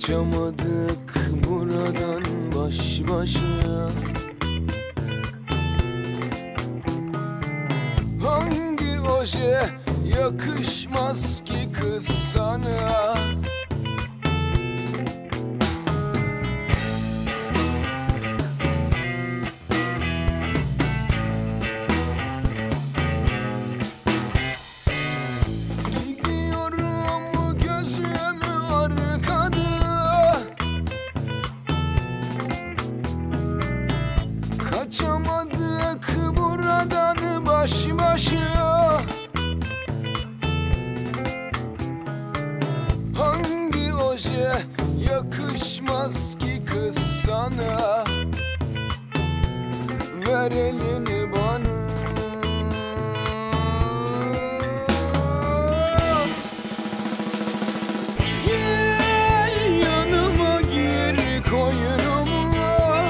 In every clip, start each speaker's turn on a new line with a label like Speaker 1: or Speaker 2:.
Speaker 1: Kaçamadık buradan baş başa. Hangi oje yakışmaz ki kız sana? Gidiyorum gözüm arkada, kaçamadık buradan baş başa. Hangi oje yakışmaz ki kız sana? Ver elini bana. Gel yanıma, gir koynuma.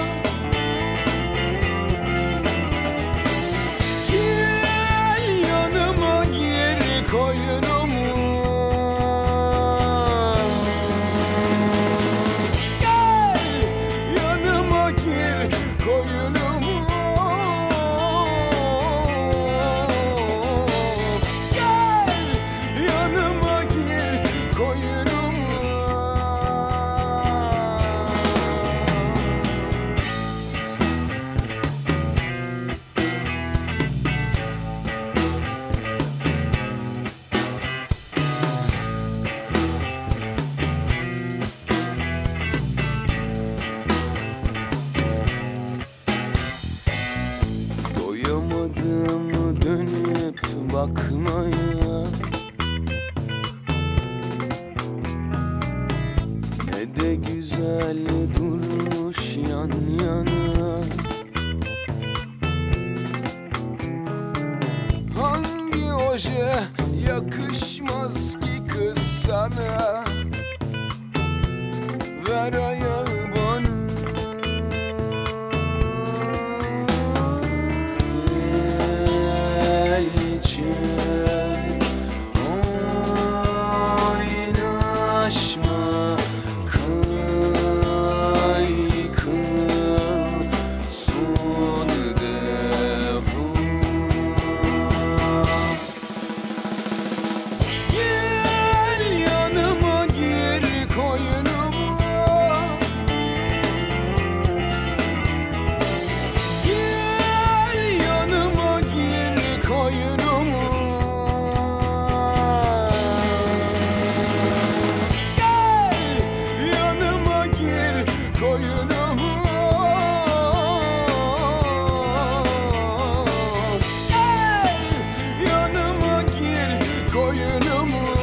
Speaker 1: Gel yanıma, gir koynuma. Gel yanıma, gir koynuma. Gel yanıma, gir koynuma. Doyamadım dönüp bakmaya, ne de güzel durmuş yan yana. Hangi oje yakışmaz ki kız sana? Ver ayağı bana. Oynaşma, kaykıl, son defa. Gel yanıma, gir koynuma. Gel yanıma, gir koynuma. Koynuma. Gel yanıma, gir koynuma.